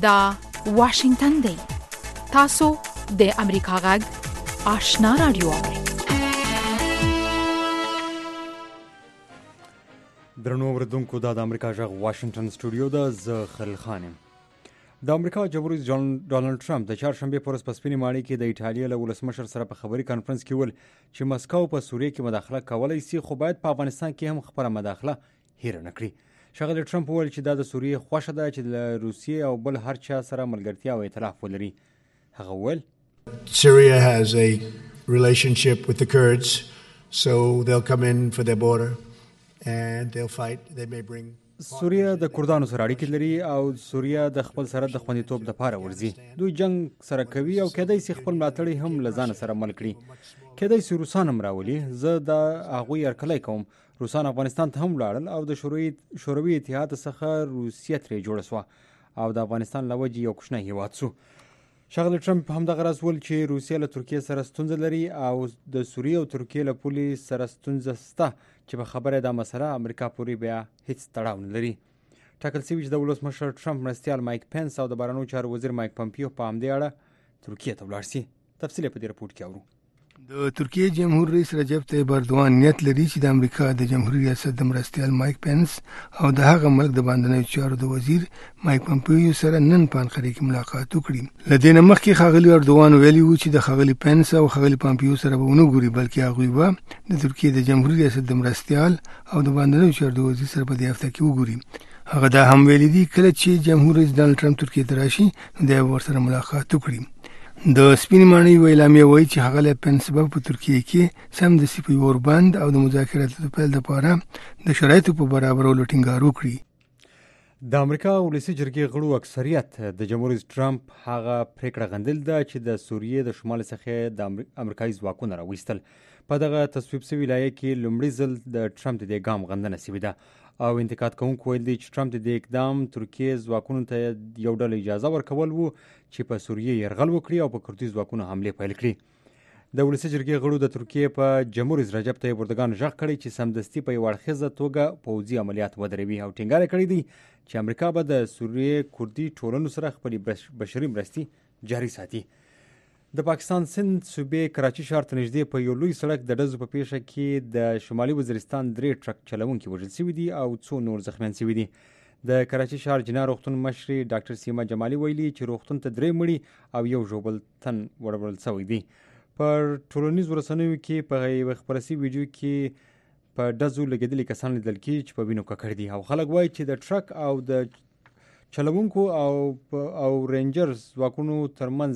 دا واشنگتن دی. تاسو د امریکا غږ آشنا رادیو اورئ. درنو اوریدونکو دا د امریکا غږ واشنگتن سټوډیو ده. زه خلیل خان یم. د امریکا جمهور رئیس ډانلډ ټرمپ د چهارشنبې په ورځ په سپینې ماڼۍ کې د ایټالیا له ولسمشر سره په خبري کانفرنس کې ویل چې مسکو په سوریه کې مداخله کولی شي، خو باید په افغانستان کې هم خپله مداخله هیره نه کړي. ښاغلی ټرمپ وویل چې دا د سوریې خوښه ده چې له روسیې او بل هر چا سره ملګرتیا او ائتلاف ولري. هغه وویل Syria has a relationship with the Kurds, so they'll come in for their border and they'll fight. They may bring سوریه د کردانو سره اړیکې لري او سوریه د خپل سرحد د خوندیتوب دپاره ورځي. دوی جنگ سره کوي او کېدای شي خپل ملاتړي هم له ځانه سره مل کړي. کېدای شي روسان هم راولي. زه د هغوی هرکلی کوم. روسان افغانستان ته هم لاړل او د شوروي اتحاد څخه روسیه ترې جوړه سوه او د افغانستان له وجې یو کوچنی هېواد سو. ښاغلی ټرمپ همدغه راز ویل چې روسیه له ترکیې سره ستونزه لري او د سوریې او ترکیې له پولې سره ستونزه شته چې په خبره دا مسله امریکا پورې بیا هیڅ تړاو نه لري. ټاکل شوي چې د ولسمشر ټرمپ مرستیال مایک پینس او د بهرنیو چارو وزیر مایک پمپیو په همدې اړه ترکیې ته ولاړ شي. تفصیل په دې رپورټ کې اورو. د ترکیې جمهور رئیس رجب طیب اردوان نیت لري چې د امریکا د جمهوریت ریاست د مرستیال مایک پینس او د هغه ملک د باندنیو چارو د وزیر مایک پمپیو سره نن په انقره کې ملاقات وکړي. له دې نه مخکې ښاغلي اردوان ویلي وو چې د ښاغلي پینس او ښاغلي پمپیو سره به ونه ګوري، بلکې هغوی به د ترکیې د جمهوریت ریاست د مرستیال او د باندنیو چارو د وزیر سره په دې هفته کې وګوري. هغه دا هم ویلي دي کله چې جمهور رئیس ډانلډ ټرمپ ترکیې ته راشي نو دی به ورسره ملاقات وکړي. د سپینې ماڼۍ یوه اعلامیه وایي چې ښاغلی پینس به په ترکیې کې سمدستي په یو اوربند او د مذاکراتو د پیل دپاره د شرایطو په برابرولو ټینګار وکړي. د امریکا ولسي جرګې غړو اکثریت د جمهور رئیس ټرمپ هغه پریکړه غندل ده چې د سوریې د شمال څخه د امریکایي ځواکونه راویستل. په دغه تصویب شوي لایحه کې لومړي ځل د ټرمپ د دې ګام غندنه شوې ده او انتقاد کوونکو ویل دي چې ټرمپ د دې اقدام ترکیې ځواکونو ته یو ډول اجازه ورکول وو چې په سوریې یرغل وکړي او په کردي ځواکونو حملې پیل کړي. د ولسي جرګې غړو د ترکیې په جمهور رئیس رجب طیب اردوغان غږ کړی چې سمدستي په یو اړخیزه توګه پوځي عملیات ودروي او ټینګار کړی دی چې امریکا به د سوریې کردي ټولنو سره خپلې بشري مرستې جاري ساتي. د پاکستان سند صوبې کراچي ښار ته نږدې په یو لوی سړک د ډزو په پیښه کې د شمالي وزیرستان 3 ټرک چلوونکي وژل شوي دي او څو نور زخمیان شوي دي. د کراچي ښار جنا روغتون مشرې ډاکټر سیما جمالي ویلي چې روغتون ته 3 مړي او یو ژوبل تن وړل شوی دی. پر ټولنیزو رسنیو کې په یوه خپره شوي ویډیو کې په ډزو لګېدلي کسان لیدل کېږي چې په وینو ککړ دي او خلک وایي چې د ټرک او د چلوونکو او رینجرز ځواکونو ترمنځ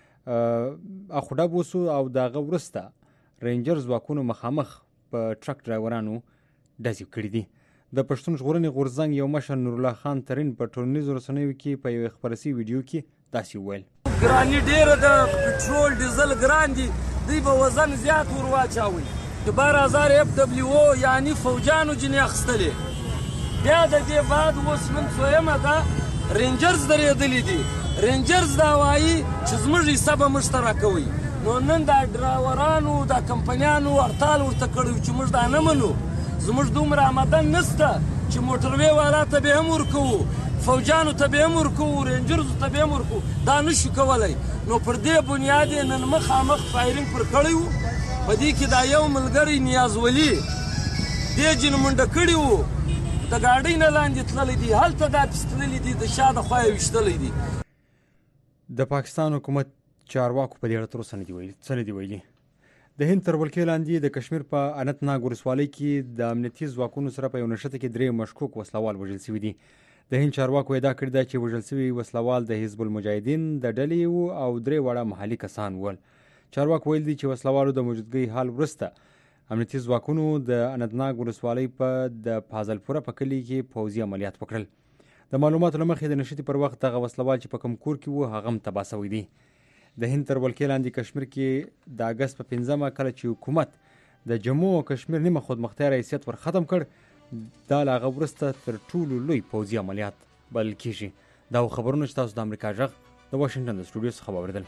اخوډب وسو او د هغه وروسته رینجر ځواکونو مخامخ په ټرک ډرایورانو ډزې کړي دي. د پښتون ژغورنې غورځنګ یو مشر نورالله خان ترین په ټولنیزو رسنیو کې په یوه خپره شوي ویډیو کې داسې وویل: ګراني ډېره ده، پټرول ډیزل ګران دي، دوی به وزن زیات ور واچوي. د 12000 FWO یعنې فوجانو جنې اخیستلې. بیا د دې بعد اوس نن څویمه ده رینجرز درېدلي دي. رینجرز دا وایي چې زموږ حصه به موږ ته راکوئ. نو نن دا ډرایورانو دا کمپنیانو هړتال ورته کړی چې موږ دا نه منو. زموږ دومره آمدن نشته چې موټروې والا ته به هم ورکوو، فوجانو ته به هم ورکوو، رینجرزو ته به هم ورکوو. دا نشو کولی. نو پر دې بنیاد یې نن مخامخ فایرینګ پر کړی وو. په دې کې دا یو ملګری نیاز ولی دې جن منډه کړي وو، د ګاډۍ نه لاندې تللی دي، هلته دا پسې دي، د شا د خوا یې ویشتلی دي. د پاکستان حکومت چارواکو په دې اړه تر اوسه څه نه دي ویلي. د هند تر ولکې لاندې د کشمیر په اننت ناګ ولسوالۍ کې د امنیتي ځواکونو سره په یو نښته کې 3 مشکوک وسلوال وژل شوي دي. د هند چارواکو ادعا کړې ده چې وژل شوي وسلوال د حزب المجاهدین د ډلې وو او 3 واړه محلي کسان ول. چارواکو ویل دي چې وسلوالو د موجودګۍ حال وروسته امنیتي ځواکونو د اننت ناګ ولسوالۍ په د فاضلپوره په کلي کې پوځي عملیات وکړل. د معلوماتو له مخې د نښتې پر وخت دغه وسلوال چې په کوم کور کې وو هغه هم تباه شوی دی. د هند تر ولکې لاندې کشمیر کې د اګست په 5مه کله چې حکومت د جموں او کشمیر نیمه خودمختار حیثیت ور ختم کړ، دا له هغه وروسته تر ټولو لوی پوځي عملیات بلل کېږي. دا خبرونه چې تاسو د امریکا غږ د واشنګټن د سټوډیو څخه واورېدل.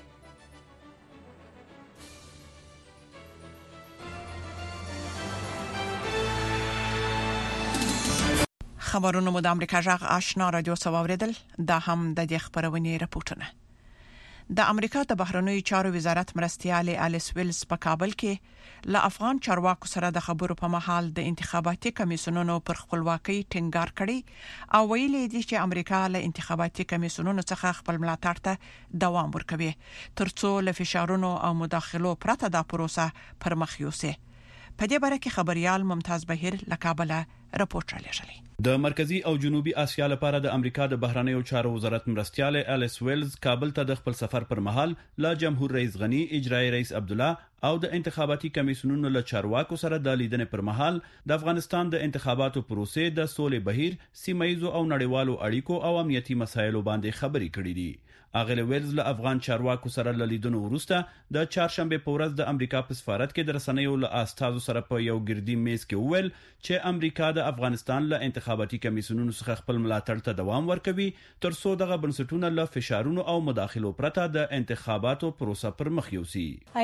خبرونه مو د امریکا جغ آشنا رادیو سواوریدل دا هم د دې خبرونې راپورټونه. د امریکا د بهرنیو چارو وزارت مرستيال الیس ویلز په کابل کې له افغان چارواکو سره د خبرو په مهال د انتخاباتي کمیسیونونو پر خپلواکۍ ټینګار کړي او ویلي دي چې امریکا له انتخاباتي کمیسیونونو څخه خپل ملاتړ ته دوام ورکوي ترڅو له فشارونو او مداخلو پرته د پروسه پر مخ یوسي. په دې باره کې خبريال ممتاز بهیر له کابل راپورټ رالیږلی. د مرکزی او جنوبي اسیا لپاره د امریکا د بهرنیو چارو وزارت مرستيال الیس ویلز کابل ته د خپل سفر پر مهال له جمهور رئیس غنی، اجرایی رئیس عبد الله او د انتخاباتي کمیسیونونو له چارواکو سره د لیدنې پر مهال د افغانستان د انتخاباتو پروسې د سولې بهیر، سیمایزو او نړیوالو اړیکو او امنیتي مسایلو باندې خبرې کړې دي. اغله ویلز له افغان چارواکو سره له لیدنو وروسته د چهارشنبه په ورځ د امریکا په سفارت کې د رسنیو له استازو سره په یو ګردی میز کې وویل چې امریکا د افغانستان له انتخاباتي کمیسیونونو څخه خپل ملاتړ ته دوام ورکوي ترڅو دغه بنسټونه له فشارونو او مداخلو پرته د انتخاباتو پروسه پر مخ یوسي.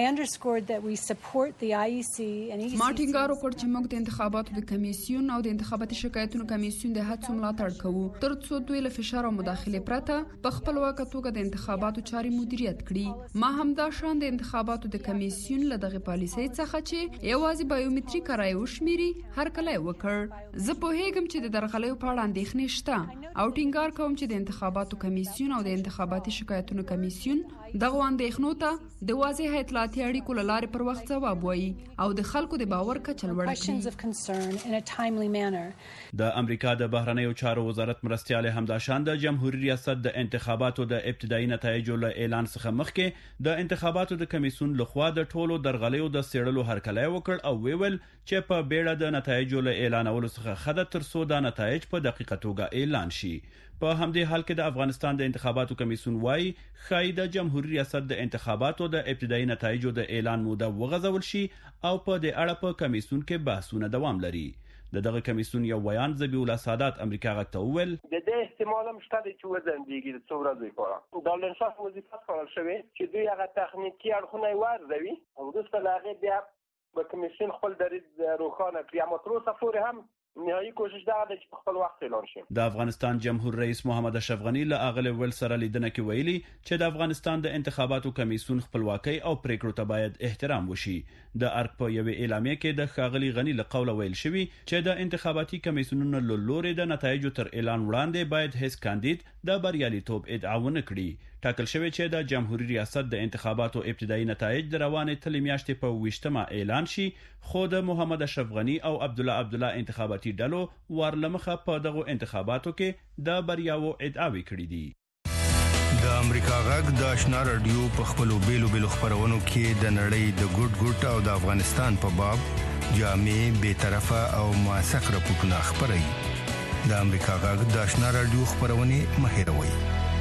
مارټینګار وکړ چې موږ د انتخاباتو د کمیسیون او د انتخاباتي شکایتونو کمیسیون د هڅو ملاتړ کوو ترڅو دوی له فشار او مداخله پرته په خپل واک توګه د انتخاباتو چاري مدیریت کړي. ما هم دا شان د انتخاباتو د کمیسیون له دغه پالیسۍ څخه چې یوازې بایومټریک رای وشمیري هر کله وکړ. زه په هیګم چې د درغلیو په اړه اندېښنې شته او ټینګار کوم چې د انتخاباتو کمیسیون او د انتخاباتي شکایتونو کمیسیون دغه اندېښنو ته د واضح اطلاعاتي اړیکو له لارې پر وخت ځواب وایي او د خلکو د باور کچه لوړه کړي. د امریکا د بهرنیو چارو وزارت مرستيال همداشان د جمهوریت ریاست د انتخاباتو د ابتدایي نتایجو له اعلان څخه مخکې د انتخاباتو د کمیسیون لخوا د ټولو درغلیو د سیړلو هرکلی وکړ او ویل چې په بیړه د نتایجو له اعلانولو څخه خدای ترڅو د نتایج په دقیقه توګه اعلان شي. په همدې حال کې د افغانستان د انتخاباتو کمیسیون وايي خای د جمهوریت ریاست د انتخاباتو د ابتدایي نتایجو د اعلان موده وغځول شي او په دې اړه په کمیسیون کې بحثونه دوام لري. دغه کمیسیون یو بیان ذبیح الله سادات امریکا غږ ته وویل د دې احتمال هم شته چې وزندګي د څو ورځې لپاره د لنشاف وظیفه کول شوی چې دوی هغه تخنیکی اړخونه ورزوي او وروسته له هغې بیا به کمیسیون خپل دریځ روښانه کړي. اما تر اوسه پورې هم نهایي کوشش دا ده چې خپل وخت اعلان شي. د افغانستان جمهور رئیس محمد اشرف غنی له اغله ول سره لیدنه کې ویلي چې د افغانستان د انتخاباتو کمیسیون خپلواکۍ او پریکړو ته باید احترام وشي. د ارګ په یوې اعلامیه کې د ښاغلي غنی له قوله ویل شوی چې د انتخاباتي کمیسیونونو له لوري د نتایجو تر اعلان وړاندې باید هیڅ کاندید د بریالیتوب ادعا ونه کړي. ټاکل شوی چې د جمهوریت ریاست د انتخاباتو ابتدایي نتایج د روانې تلې میاشتې په 28 اعلان شي خو د محمد اشرف غنی او عبد الله انتخاباتي ډلو ورلمخه په دغه انتخاباتو کې د بریاوو ادعاوې کړې دي. د امریکا غږ د آشنا رادیو په خپلو بیلو خبرونو کې د نړۍ د ګډ او د افغانستان په باب جامع، بی‌طرفه او موثق راپورټونه خبري. د امریکا غږ د آشنا رادیو خبرونه مهیروي.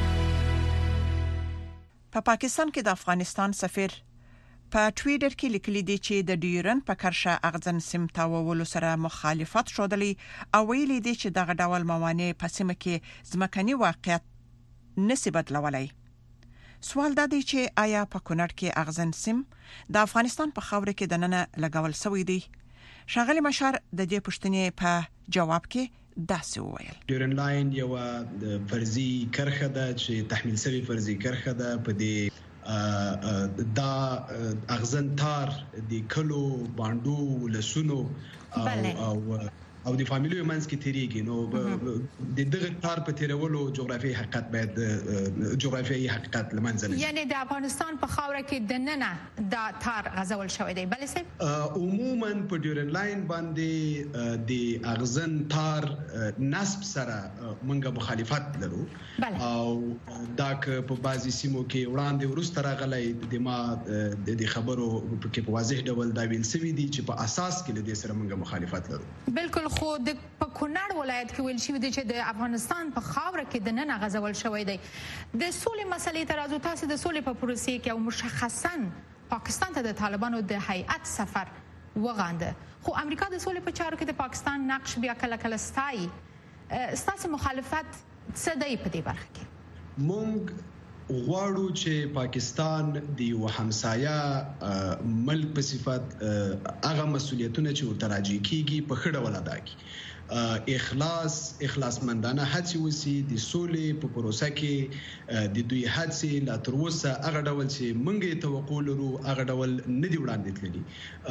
په پاکستان کې د افغانستان سفیر په ټویټر کې لیکلي دي چې د ډیورن په کرښه اغزن سیم تاوولو سره مخالفت شودلی او ویلي دي چې دغه ډول موانع په سیمه کې ځمکني واقعیت نسی بدلولای. سوال دا دی چې آیا په کونړ کې اغزن سیم د افغانستان په خاور کې د ننه لګول شوی دی؟ شاغلی مشار د دې پوښتنې په جواب کې داسې وویل ډیورن لاین یو فرضي کرښه ده چې تحمیل شوی فرضي کرښه ده. په دې دا اغزن تار د کلو باندو لسونو او د فامیلیو منځ کې تیریږي. نو د دغه تار په تیرولو جغرافیایي حقیقت باید جغرافیایي حقیقت لمنځه نه یعنی د افغانستان په خاوره کې د ننه دا تار غځول شوی دی. بلې صاحب عموما په ډیورن لاین باندې د اغزن تار نسب سره موږ مخالفت لرو او دا که په بعضي سیمو کې وړاندې ورسته راغلی د ما د خبرو کې په واضح ډول دا ویل شوی دی چې په اساس کې له دې سره موږ مخالفت لرو. بالکل خو د کونړ ولایت کې ویل شوی دی چې د افغانستان په خاوره کې د نن غزول شوی دی. د سولې مسلې تر ازو تاسو د سولې په پروسې کې او مشخصا پاکستان ته د طالبانو د هیئت سفر وغانده خو امریکا د سولې په چارو کې د پاکستان نقش بیا کله ستایي. ستاسو مخالفت څه دی په دې برخه کې؟ مونږ غواړو چې پاکستان د یو همسایه ملک په صفت هغه مسولیتونه چې ورته راځي کیږي په خړه ولا داږي. اخلاصمندانه هڅې وسی د سولې په پروسه کې د دوی هڅې لا تر اوسه هغه ډول چې موږ توقع لرو هغه ډول نه دی وړاندې تللی.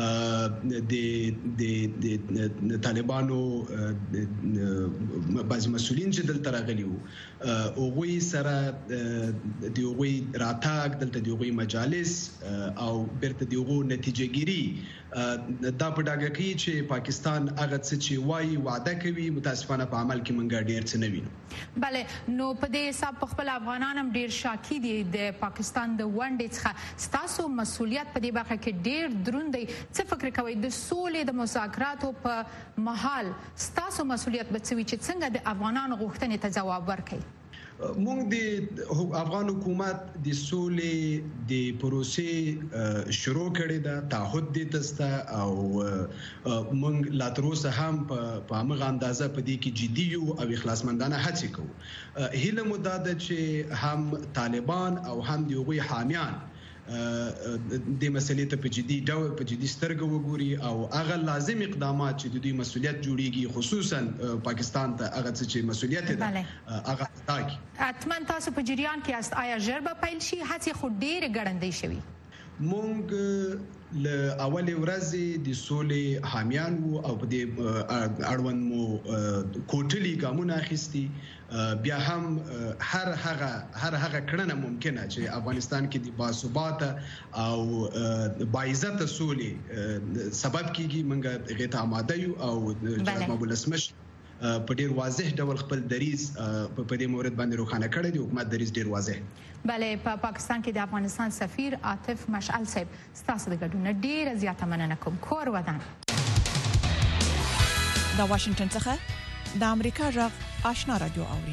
د طالبانو بعض مسؤلین چې دلته راغلي وو هغوی سره د هغوی راتګ دلته د هغوی مجالس او بیرته د هغو نتیجهګیري دا په ډاګه کوي چې پاکستان هغه څه چې وایي وعده کوي متاسفانه په عمل کې منګه ډیر څه نه وینو. بله نو په دې حساب په خپل افغانان هم ډیر شاکی دي د پاکستان د ونډې څخه. ستاسو مسؤلیت په دې برخه کې ډیر دروند دی. څه فکر کوئ د سولې د مذاکراتو په مهال ستاسو مسؤلیت به څه وي چې څنګه د افغانانو غوښتنې ته ځواب ورکړي؟ مونږ د افغان حکومت د سولې د پروسې شروع کړې ده، تعهد دې تسته او مونږ لا تر اوسه هم په هغه اندازه په دې کې جدي یو او اخلاصمندانه هڅې کوو. هیله مو دا ده چې هم طالبان او هم د هغوی حامیان د مسلې ته په جدي سترګه وګوري او هغه لازم اقدامات چې د دوی مسؤلیت جوړیږي خصوصا پاکستان ته هغه څه چې مسؤلیت ده هغه تاکي. اتمن تاسو په جریان کې است آیا ژر به پیل شي؟ هڅې خو ډېرې ګړندۍ شوي. مونږ له اولې ورځې د سولې حامیان وو او په دې اړوند مو کوټلي ګامونه اخیستي. بیا هم هر هغه کړنه ممکنه چې افغانستان کې د باثباته او باعزت سولې سبب کیږي مونږ غیته آماده یو او جناب ولسمش په ډیر واضح ډول خپل دریز په دې مورد باندې روښانه کړی دی. حکومت دریز ډیر واضح. بله په پاکستان کې د افغانستان سفیر عاطف مشعل صاحب ستاسو د ګډون ډیره زیاته مننه کوم. کور ودان. د واشنگټن څخه د امریکا غږ آشنا رادیو اوري.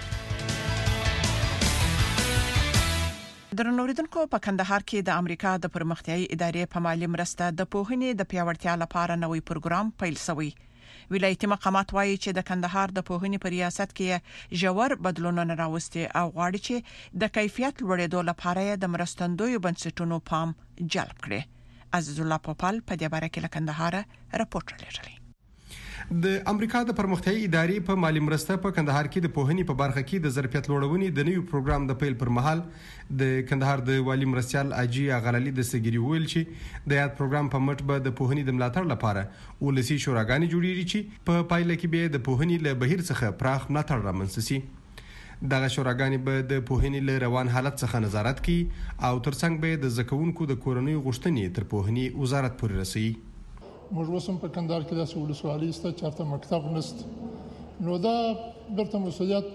درنوریدونکو په کندهار کې د امریکا د پرمختیايي ادارې په مالی مرسته د پوهنې د پیاوړتیا لپاره نوې پروګرام پیل شوی. ولایتي مقامات وایي چې د کندهار د پوهنې په ریاست کې ژور بدلونونه راوستي او غواړي چې د کیفیت لوړېدو لپاره د مرستندوی بنسټونو پام جلب کړي. عزیز الله پوپل په دې باره کې له کندهار راپورټ لري. د امریکا د پرمختیايي ادارې په مالی مرسته په کندهار کې د پوهنې په برخه کې د ظرفیت لوړونې د نوي پروګرام د پیل پر مهال د کندهار د والی مرستيال اجي غلالي د سګری ویل چې د یاد پروګرام په مټ به د پوهنې د ملاتړ لپاره ولسی شوراګانې جوړیږي چې په پایله کې به د پوهنې له بهیر څخه پراخ ملاتړ رامنځته شي. دغه شوراګانې به د پوهنې له روان حالت څخه نظارت کوي او ترڅنګ به د زکونکو د کورنۍ غوښتنې تر پوهنې وزارت پورې رسوي. موږ وسم په کندهار کې د ولسوالۍ ست چارته مکتب نست نو دا برته مسؤلیت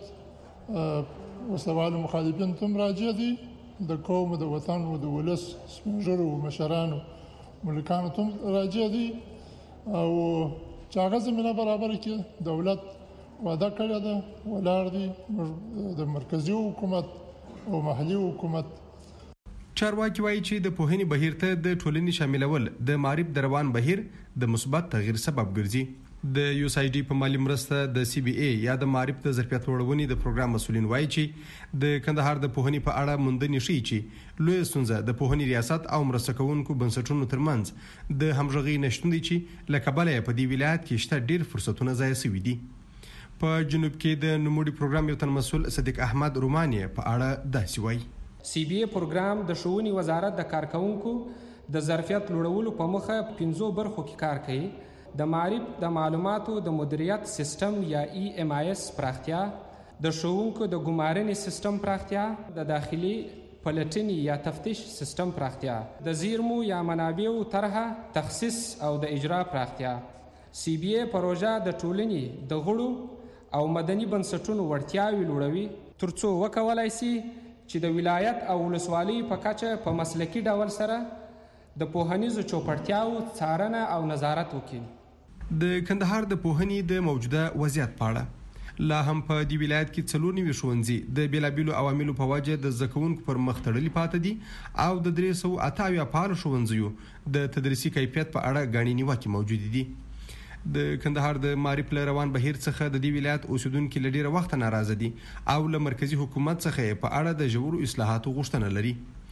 وسوال مخالفین تم راځي دي د قوم د وطن او د ولس سپنجرو مشرانو ملکانو تم راځي دي او چاغه زمينه برابر کې دولت وعده کړی ده ولر دي د مرکزی حکومت او محلي حکومت. چارواکي وایي چې د پوهنې بهیر ته د ټولنې شاملول د معرف د روان بهیر د مثبت تغییر سبب ګرځي. د یو اس ای ډي په مالی مرسته د سی بي ای یا د معرف د ظرفیت لوړونې د پروګرام مسولین وایي چې د کندهار د پوهنې په اړه موندنې شي چې لوی ستونزه د پوهنې ریاست او مرسته کوونکو بنسټونو ترمنځ د همغږي نشټون دي چې لکه بل په دې ولایت کې شته ډیر فرصتونه ضایع شوي دي. په جنوب کې د نوموړي پروګرام یو تن مسول صدیق احمد روماني په اړه داسې وایي. سی بی ای پروګرام د ښوونې وزارت د کارکونکو د ظرفیت لوړولو په مخه 15 برخو کې کار کوي. د معرف د معلوماتو د مدیریت سیستم یا ای ام آی اس پراختیا، د ښوونکو د ګمارنې سیستم پراختیا، د داخلي پلټنې یا تفتیش سیستم پراختیا، د زیرمو یا منابعو طرحه تخصیص او د اجرا پراختیا. سی بی ای پروژه د ټولنې د غړو او مدني بنسټونو وړتیاوې لوړوي ترڅو وکولای شي چې د ولایت او ولسوالۍ په کچه په مسلکي ډول سره د پوهنیزو چوپړتیاو څارنه او نظارت وکړي. د کندهار د پوهنې د موجوده وضعیت په اړه لا هم په دې ولایت کې 4 ښوونځي د بیلابیلو عواملو په وجه د زکونکو پر مخ تړلي پاتې دي او د 328 فعال ښوونځیو د تدریسي کیفیت په اړه غاڼې نیوکې موجود دي. د کندهار د معرف روان بهیر څخه د دې ولایت اوسیدونکو لډیره وخت ناراضه دي او له مرکزی حکومت څخه په اړه د جوړو اصلاحاتو غوښتنه لري.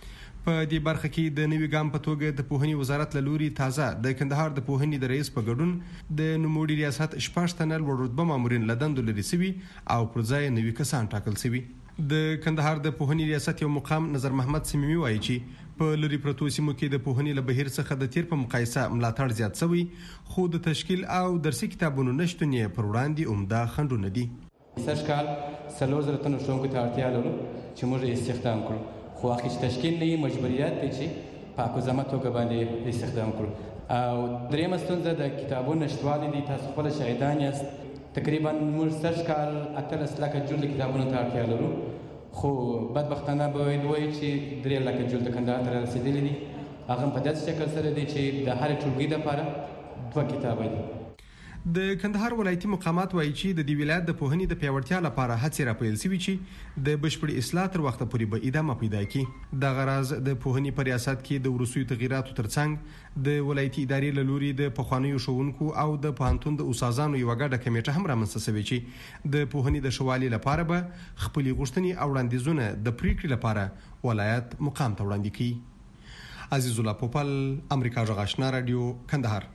په دې برخه کې د نوي ګام په توګه د پوهنې وزارت له لوري تازه د کندهار د پوهنې د رئیس په ګډون د نوموړي ریاست شپږ تنه لوړ رتبه مامورین له دندو لرې شوي او پر ځای نوي کسان ټاکل شوي. د کندهار د پوهنې ریاست یو مقام نظر محمد سمیمي وایي چې په لری پروتو سیمو کې د پوهنې له بهیر څخه د تیر په مقایسه ملاتړ زیات شوی، خو د تشکیل او درسي کتابونو نشتون یې پر وړاندې عمده خنډونه دي. سږ کال 4000 تنو ښوونکو ته اړتیا لرو چې موږ استخدام کړو، خو هغه چې تشکیل نه مجبوریت دی چې په اکوزامه توګه باندې استخدام کړو. او درېمه ستونزه د کتابونو نشتوالی دی. تاسو خپل شاهدان یاست، تقریبا موږ سږ کال 18 لکه جلد کتابونو ته اړتیا لرو، خو بدبختانه باید وایي چې 3 لکه جلد کندهار ته رسیدلی دي. هغه په داسې شکل سره دی چې د هرې ټولګي لپاره 2 کتابه دي. د کندهار ولایتي مقامات وایي چې د دې ولایت د پوهنې د پیاوړتیا لپاره هڅې راپیل شوي چې د بشپړ اصلاح تر وخته پورې به ادامه پیدا کړي. دغه راز د پوهنې په ریاست کې د وروستیو تغییراتو ترڅنګ د ولایتي ادارې له لوري د پخوانیو ښوونکو او د پوهنتون د استادانو یوه ګډه کمیټه هم رامنځته شوې چې د پوهنې د ښه والي لپاره به خپلې غوښتنې او وړاندیزونه د پریکړې لپاره ولایت مقام ته وړاندې کړي. عزیز الله پوپل، امریکا غږ آشنا رادیو، کندهار.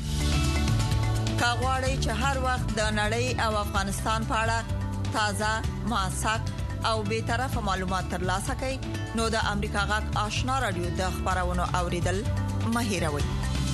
کاغواړی چې هر وخت د نړۍ او افغانستان په اړه تازه، موثق او به طرفه معلومات ترلاسه کړئ، نو د امریکا غږ آشنا رادیو د خبرونو اوریدل مه هیروئ.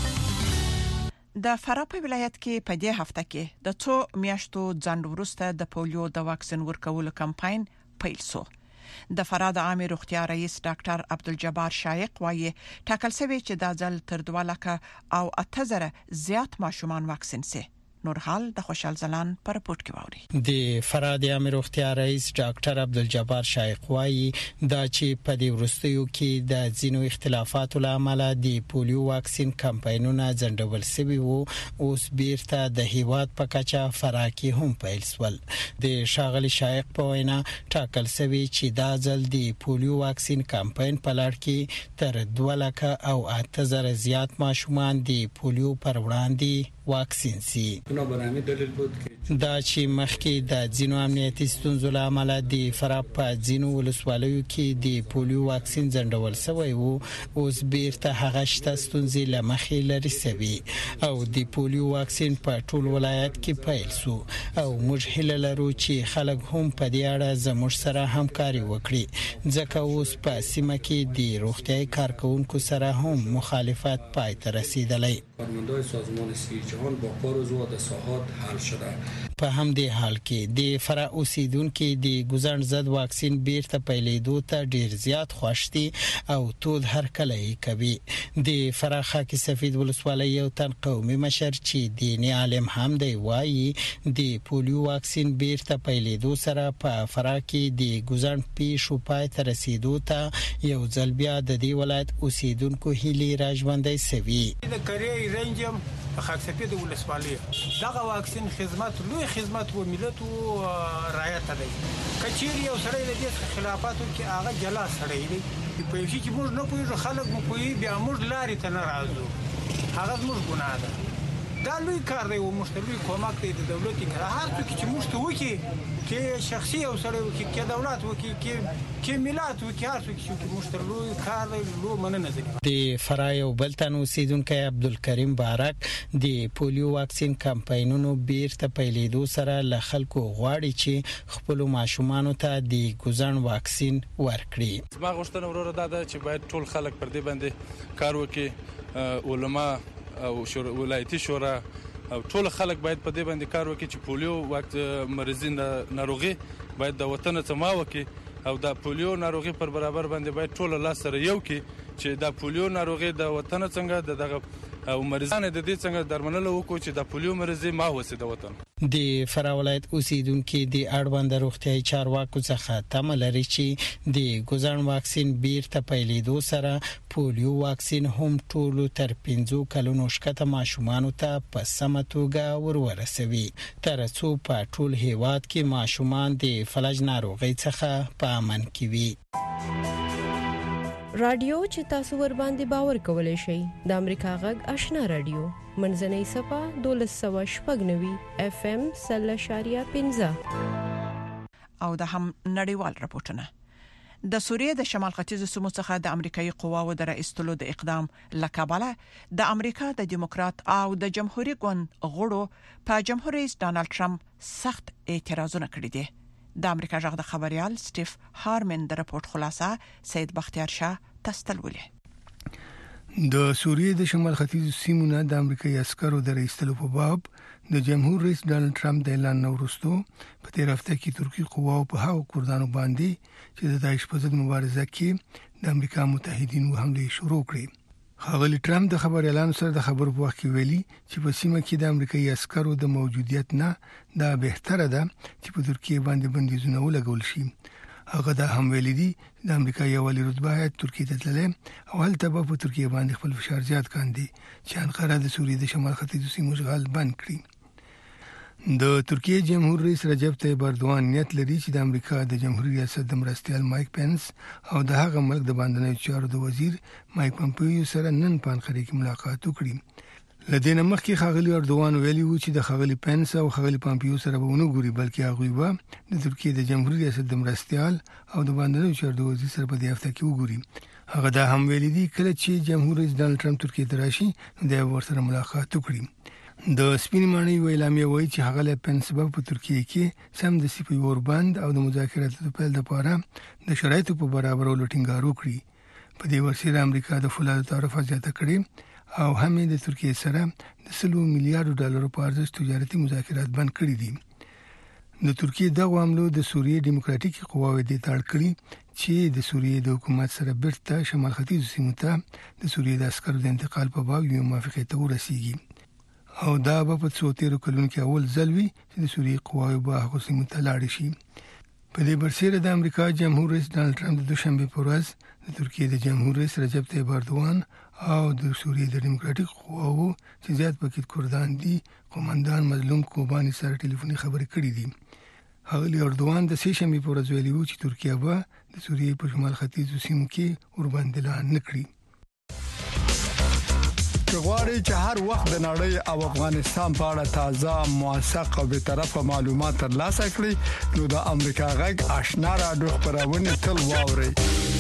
د فراه په ولایت کې په دې هفته کې د 2 میاشتو ځنډ وروسته د پولیو د واکسین ورکولو کمپاین پیل شو. د فراه د عامه روغتیا رئیس ډاکټر عبدالجبار شایق وایي ټاکل شوی چې د ځل تر 2 لکه او 8000 زیات ماشومان واکسین شي. نورحال د خوشحال زلان پر رپورت کې ووري. د فراه د عامه روغتیا رئیس ډاکټر عبدالجبار شایق وایي دا چې په دې وروستیو کې د ځینو اختلافاتو لامل د پولیو واکسین کمپاینونه ځنډول شوي وو، اوس بیرته د هیواد په کچه فراه کې هم پیل شول. د ښاغلي شایق په وینا ټاکل شوی چې دا ځل د پولیو واکسین کمپاین په لړ کې تر 2 لکه او 8000 زیات ماشومان د پولیو پر وړاندې واکسین سي. دا چې مخکې د ځینو امنیتي ستونزو لامل د فراه په ځینو ولسوالیو کې د پولیو واکسین ځنډول شوی وو، اوس بیرته هغه شته ستونزې له مخې لرې شوي او د پولیو واکسین په ټول ولایت کې پیل شو او موږ هیله لرو چې خلک هم په دې اړه زموږ سره همکاري وکړي، ځکه اوس په سیمه کې د روغتیايي کارکونکو سره هم مخالفت پای ته رسیدلی. په همدې حال کې د فراه اوسیدونکو د ګزند زد واکسین بیرته پیلېدو ته ډیر زیات خوښ دي او ټول هر کله یې کوي. د فراه خاکی سفید ولسوالۍ یو تن قومي مشر چې دیني عالم هم دی وایي د پولیو واکسین بیرته پیلېدو سره په فراه کې د ګزند پیښو پای ته رسیدو ته یو ځل بیا د دې ولایت اوسیدونکو هیلې راژوندۍ شوي. د کری رنجم خاک سفید ولسوالۍ دغه واکسین خدمت لوی خدمت و ملت او رعایت دی. کچیر یو سره د دې خلافاتو کې هغه جلا سره دی په یوه چې موږ نه پوهیږو، خلک مو پوهی بیا موږ لارې ته نه راځو، هغه موږ ګناه ده. دا لوی کار دی او مشتري کومک دی د دولت کې هر څوک چې موږ ته وکي کې شخصي او سره وکي کې دولت وکي کې ملت وکي هر څوک چې موږ لوی کار دی لو مننه دي. د فراه یو بل تن اوسیدونکو عبدالکریم بارک د پولیو واکسین کمپاینونو بیرته پیلېدو سره له خلکو غواړي چې خپل ماشومان ته د ګزند واکسین ورکړي. ما غوښتنه وروره ده چې باید ټول خلک پر دې باندې کار وکړي، علما او ولایتي شورا او ټول خلک باید په دې باندې کار وکړي چې پولیو وخت مریضین ناروغي باید د وطن څخه ما وکړي او د پولیو ناروغي پر برابر باندې باید ټول لاس سره یو کړي چې د پولیو ناروغي د وطن څخه دغه او مریضان د دې څنګه درملنه وکړو چې د پولیو مریضي ما وسه د وطن. د فراه ولایت اوسیدونکو د اړوند روغتیايي چارواکو څخه تمه لري چې د ګزند واکسین بیرته پیلېدو سره پولیو واکسین هم ټول تر 15 کلونو شکته ماشومان ته په سمه توګه ورسوي، تر څو په ټول هیواد کې ماشومان د فلج ناروغي څخه په امن کې وي. رادیو چې تاسو ور باندې باور کولای شئ د امریکا غږ آشنا رادیو منځنۍ صفه 1290 FM 0.15 او د هم نړیوال راپورټونه. د سوریې د شمال ختیځ سیمو څخه د امریکایي قواو د رئیستلو د اقدام لکابله د امریکا د دیموکرات او د جمهوریت ګوند غړو په جمهور رئیس ډانلډ ټرمپ سخت اعتراضونه کړي دي. د امریکا ژغ د خبريال سټیف هارمن د راپورټ خلاصه سید بختیار شاه تستلولې. د سوریې د شمال ختیځ سیمو نه د امریکایي عسکرو د رئیستلو په باب د جمهور رئیس ډانلډ ټرمپ د اعلان وروسته په تیر هفته کې ترکی قواو په هغو کردانو باندې چې د داعش په ضد مبارزه کې د امریکا متحدینو حمله شروع کړې. ښاغلي ټرمپ د خبر اعلان سره د خبرو په وخت کې ویلي چې په سیمه کې د امریکایي عسکرو د موجودیت نه دا بهتره ده چې په ترکیه باندې بندیزونه ولګول شي. هغه دا هم ویلي دي د امریکا یو ولي رتبه ترکیه ته تللی او هلته په ترکیه باندې خپل فشار زیات کاندي چې انقره د سوریې د شمال ختیځ سیمو اشغال بند کړي. د ترکیه جمهور رئیس رجب طیب اردوان نیت لري چې د امریکا د جمهوریت ریاست د مرستیال مایک پنس او د هغه ملک د باندنیو چارو د وزیر مایک پمپیو سره نن په انقره کې ملاقات وکړي. لدينا مخکې ښاغلي اردوان ویلي و چې د ښاغلي پنس او ښاغلي پامپیو سره به ونه ګوري بلکې هغوی به د ترکیه د جمهوریت ریاست د مرستیال او د باندنیو چارو د وزیر سره په دې هفته کې وګوري. هغه دا هم ویلي دي کله چې جمهور رئیس ډانلډ ټرمپ ترکیه ته راشي د ورسره ملاقات وکړي. د سپینې ماڼۍ ویلامه وایي چې هغه له پنس په ترکیه کې سم د سپي اوربند او د مذاکراتو په پیل لپاره د شرایطو په برابرولو ټینګار وکړي. په دې ورسره امریکا د فولادو تعرفه زیاته کړې او هم د ترکیه سره د 100 میلیارډ ډالرو په ارزښت تجارتي مذاکرات بند کړي دي. د ترکیه دغه عملو د سوریې دیموکراتیک قواوې د تاړ کړي چې د سوریې د حکومت سره بیرته شمال ختیځ سیمو ته د سوریې د عسکرو د انتقال په باب یو موافقه ته ورسیږي او دا په 13 کلونو کې اول ځل وي چې د سوریې قواوې به هغه سیمو ته لاړ شي. په دې برسره د امریکا جمهور رئیس ډانلډ ټرمپ د دوشنبه په ورځ د ترکیه د جمهور رئیس رجب طیب اردوان او د سوریې د دیموکراتیک قواو چې زیات پکې کردان دي قومندان مظلوم کوبانی سره ټلیفوني خبرې کړې دي. ښاغلي اردوان د سه شنبه په ورځ ویلي و چې ترکیه به د سوریې په شمال ختیځ سیمو کې اوربند اعلان نکړي. غواړي چې هر وخت د نړۍ او افغانستان په اړه تازه موثق او به طرفه معلومات ترلاسه کړئ نو د امریکا غږ آشنا رادیو خبرونه تل واورئ.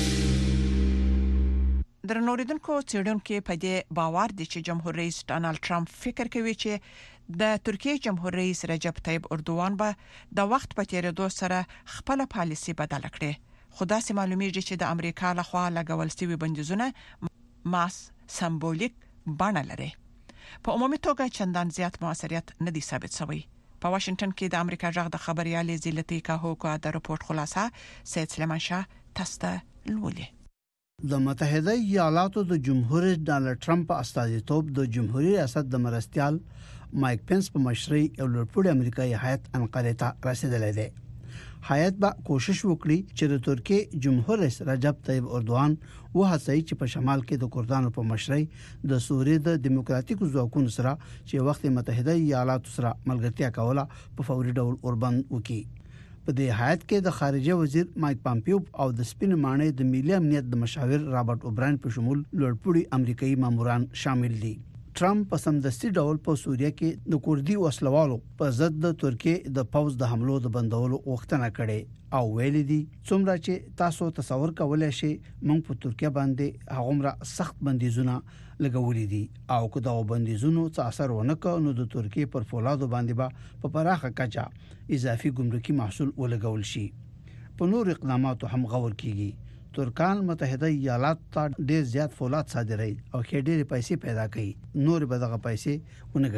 درنوریدونکو څېړونکو په دې باور دي چې جمهور رئیس ډانلډ ټرمپ فکر کوي چې د ترکیه جمهور رئیس رجب طیب اردوان به د وخت په تیریدو سره خپل پالیسي بدل کړي. خو دا سم معلومیږي چې د امریکا لخوا لګول شوی بندیزونه ماس سمبولیک بڼه لري. په عمومي توګه چندان زیات موثریت نه دي ثابت شوی. په واشنگټن کې د امریکا ژغ د خبريال زیلتی کاهوکا د راپورټ خلاصه سید سلیمان شاه تاسو لولي. د متحده ایالاتو د جمهور رئیس ډانلډ ټرمپ استازیتوب د جمهوریت ریاست د مرستیال مایک پنس په مشرۍ یو لوړپوړی امریکایي هیئت انقره ته رسیدلی دی. هیئت به کوشش وکړي چې د ترکیه جمهور رئیس رجب طیب اردوان وهڅوي چې په شمال کې د کردانو په مشرۍ د سوریې د دیموکراتیک ځواکونو سره چې وخت متحده ایالاتو سره ملګرتیا کوله په فوري ډول اوربند وکړي. په دې هیئت کې د خارجه وزیر مایک پامپیو او د سپین ماڼۍ د ملي امنیت د مشاور رابرټ اوبراین په شمول لوړپوړي امریکایي ماموران شامل دي. ټرمپ په سمدستي ډول په سوریه کې د کوردي وسلوالو په ضد د ترکیه د پوز د حملو د بندولو غوښتنه کړې او ویل دي څومره چې تاسو تصور کولای شئ موږ په ترکیه باندې هغومره سخت بندیزونه لګولې دي او که دا بندیزونو څه اثر ونه کړ نو د ترکیه پر فولادو باندې به په پراخه کچه اضافي ګمرکي محصول ولګول شي. په نور اقداماتو هم غور کیږي. ترکان متحده ایالات ته ډیر زیات فولاد صادروي او کې ډېر پیسې پیدا کوي نور به دغه پیسې ونه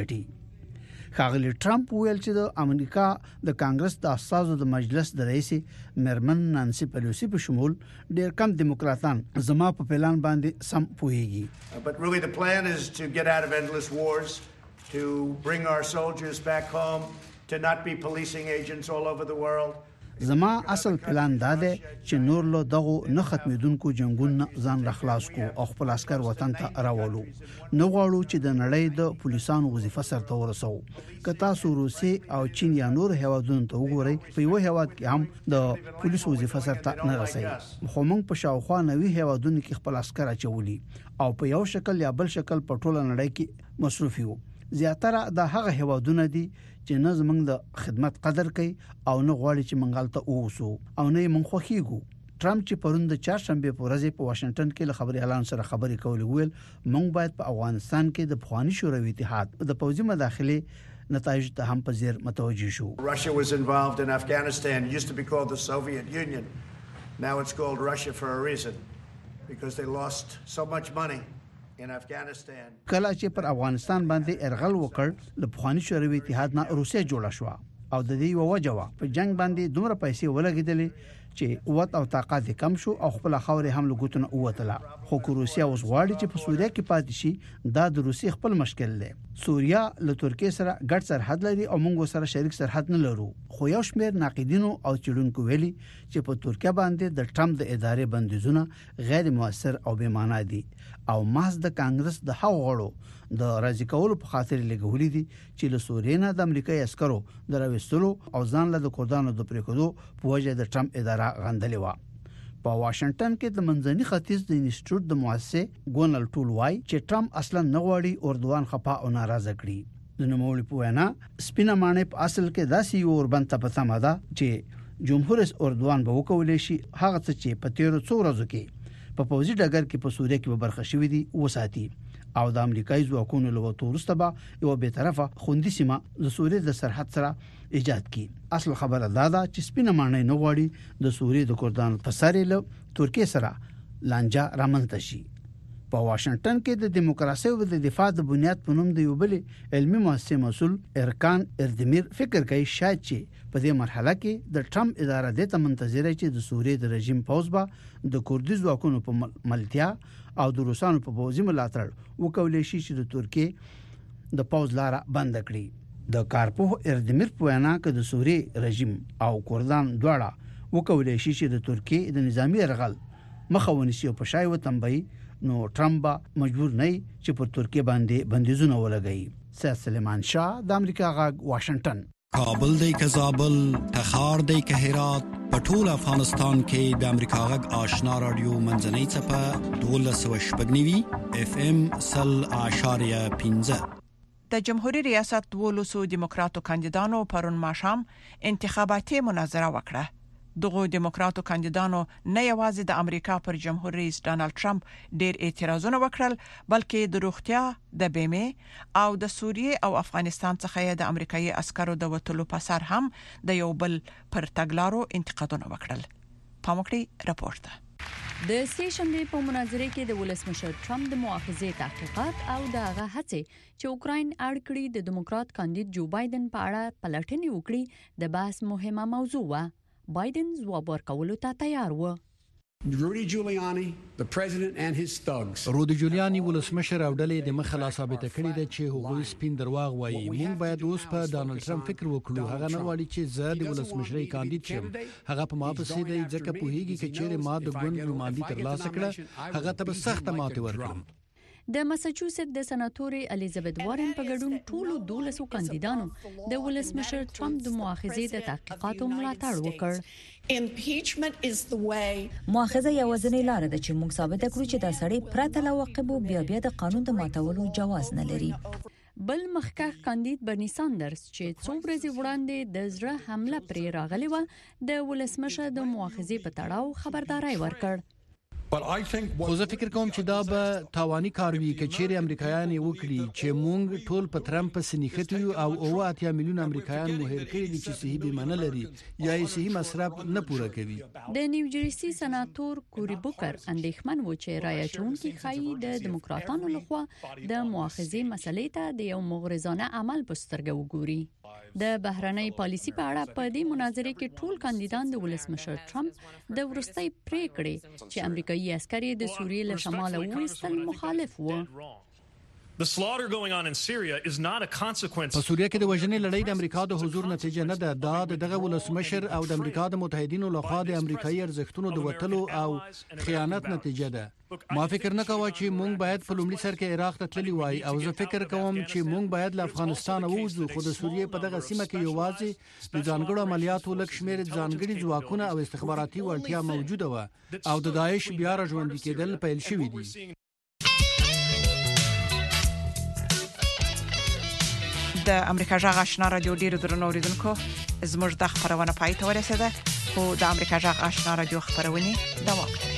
ګټي. ښاغلي ټرمپ ویل چې د امریکا د کانګرس د اساسو د مجلس د رئیس مرمن نانسي پیلوسی په شمول ډیر کم دیموکراتان زما په پلان باندې سم پوهیږي. But really the plan is to get out of endless wars, to bring our soldiers back home, to not be policing agents all over the world. زما اصل پلان دا دی چې نور له دغه نه ختمېدونکو جنگونو ځان راخلاص کو او خپل عسكر وطن ته راولو. نو غواړو چې د نړۍ د پولیسانو وظیفه سرته ورسو. که تاسو روسي او چین یا نور هیوادونو ته وګورئ په یو هیواد کې هم د پولیس وظیفه سرته نه رسي. خو موږ په شاوخوا 90 هیوادونو کې خپل عسكر اچولي او په یو شکل یا بل شکل په ټوله نړۍ کې مصروف یو. زیاتره د هغه هیوادونه دي چې نه زمونږ د خدمت قدر کوي او نه غواړي چې منګال ته اوسو او نه موږ خوخیږو. ټرمپ چې پرون د چهارشنبه په ورځ په واشنگټن کې له خبري اعلان سره خبرې کولې ویل موږ باید په افغانستان کې د افغاني شوروي اتحاد د پوځي مداخله نتایج ته هم په زیر متوجه شو. Russia was involved in Afghanistan. It used to be called the Soviet Union. Now it's called Russia for a reason because they lost so much money in Afghanistan. کله چې پر افغانستان باندې ارغل وکړ له افغاني شوروي اتحاد نه روسیه جوړه شو او د دې وجه وا په جنگ باندې دومره پیسې ولګیدلې چې قوت او طاقت کم شو او خپل خاورې هم لګوتنه اوتله. خو روسیه اوس غواړي چې په سوریه کې پاتې شي. دا د روسیې خپل مشکل دی. سوریه له ترکیه سره ګډ سرحد لري او موږ سره شریک سرحد نه لرو. خو یو شمېر ناقدینو او چلونکو ویلي چې په ترکیه باندې د ټرمپ د ادارې بندیزونه غیر موثر او بې معنا دي او محض د کانګرس د هغو غړو د راضي کولو په خاطر لګولې دي چې له سوریه نه د امریکایي عسکرو دراوستلو او ځان له کردانو د پریکودو په وجه د ټرمپ اداره غندلې و. په واشنگټن کې د منځني ختیځ د انسټیټیوټ د مؤسسه ګونل ټول وای چې ټرمپ اصلا نه غواړي اردوان خفا او ناراضه کړي. د نوموړي په وینا سپینه مانې په اصل کې داسې یو وربند ته پته مده چې جمهور رئیس اردوان به وکولې شي هغه څه چې په تیرو څو ورځو کې په پوځي ډګر کې په سوریه کې برخه شوې دي وساتي او د امریکایي ځواکونو له وتورسته به یو به طرفه خوندي سیمه د سوریه د سرحد سره ایجاد کی. اصل خبره دا ده چې سپینه مانې نه غواړي د سوریه د کردانو په سره له ترکیه سره لانجه رامنځته شي. په واشنگټن کې د دیموکراسي او د دفاع د بنیاد په نوم د یو بل علمي مؤسسه مسؤل ارکان اردمیر فکر کوي شاید چې په دې مرحله کې د ټرمپ اداره د منتظره چې د سوریه د رژیم پوز به د کوردي ځواکونو په ملتیا او د روسانو په پوځي ملاتړ وکولې شي چې د ترکیه د پوز لار بند کړي. د کارپوه اردمیر په وینا کې د سوریه رژیم او کردان دواړه وکولې شي چې د ترکیه د نظامی ارغل مخاونسي او په شای وتنبي نو ټرمپ مجبور نه چې پر ترکیه باندې بندیزونه ولګي. سید سلیمان شاه د امریکا غاګ واشنگټن. کابل دی که زابل تخار دی که هرات په ټول افغانستان کې د امریکا غاګ آشنا رادیو منځنۍ چپه 1290 اف ام 0.15. د جمهوریت ریاست ولوسو دیموکراتو کاندیدانو پرون ماښام انتخاباتي مناظره وکړه. دغه دیموکراتو کاندیدانو نه یوازې د امریکا پر جمهور رئیس ډانلډ ټرمپ ډېر اعتراضونه وکړل بلکې د روغتیا د بیمه او د سوریه او افغانستان څخه د امریکایي عسکرو د وټلو په سر هم د یو بل پر تګلارو انتقادونه وکړل. پاموکړي راپورټ ده. د سیشنبه په مناظره کې د ولسمشر ټرمپ د مؤاخذې تحقیقات او د هغه هڅې چې اوکراین اړکړي د دیموکرات کاندید جو بایدن په اړه پلټنې وکړي د بحث مهمه موضوع و. بایدن ځواب ورکولو ته تیار و. Rudy Giuliani, the president and his thugs. رودي جولیانی ولسمشر او ډلې د مخه ثابت کړي د چې هغوی سپین درواغ وایي. موږ باید اوس په ډانلډ ټرمپ فکر وکړو. هغه نه غواړي چې زه د ولسمشرۍ کاندید شم. هغه په ما پسې دی ځکه پوهیږي چې چیرې ما د ګوند نمائندګي ترلاسه کړه هغه ته به سخت ماته ورکړم. د ماساچوسټ د سناتوري الیزابت وارن په ګډون ټولو 12 کاندیدانو د ولسمشر ټرمپ د مؤاخذې د تحقیقاتو ملاتړ وکړ. مؤاخذه یوازینۍ لار ده چې موږ ثابت کړو چې دا سړی پرته له عواقبو بیا د قانون د ماتولو جواز نه لري. بل مخکښ کاندید برني ساندرز چې څو ورځې وړاندې د زړه حمله پرې راغلی و د ولسمشر د مؤاخذې په تړاو خبرداري ورکړ. خو زه فکر کوم چې دا به تاواني کار وي که چیرې امریکایان وکړي چې مونږ ټول په ټرمپ پسې نښتو او 8 میلیون امریکایان مو هېر کړي دي چې صحیح بیمه نه لري یا یې صحیح مصرف نه پوره کوي. د نیوجرسي سناتور کوري بوکر اندېښمن و چې رایه چونکي ښایي د دیموکراتانو لخوا د مؤاخذې مسلې ته د یو مغرضانه عمل په سترګه وګوري. د بهرنۍ پالیسي په اړه په دې مناظره کې ټول کاندیدان د ولسمشر ټرمپ د ورستۍ پریکړې چې امریکایي عسکري د سوریې له شماله وایستل مخالف وو. The slaughter going on in Syria is not a consequence. په سوریه کې د وژنې لړۍ د امریکا د حضور نتیجه نه ده. دا دغه ولسمشر او د امریکا د متحدینو لخوا د امریکایي ارزښتونو د وټلو او خیانت نتیجه ده. ما فکر نه کوم چې مونږ باید په لومړي سر کې عراق ته تللی وای او زه فکر کوم چې مونږ باید له افغانستان ووځو خو د سوریې په دغه سیمه کې یوازې د ځانګړو عملیاتو لک شمیر ځانګړي ځواکونه او استخباراتي وړتیا موجوده و او د داعش بیا راژوندي کېدل پیل شوی دي. د امریکا جغ آشنا رادیو ډیرو درنو اوریدونکو زموږ د خبرونه پای ته ورسیده. خو د امریکا جغ آشنا رادیو خبرونه دوام کوي.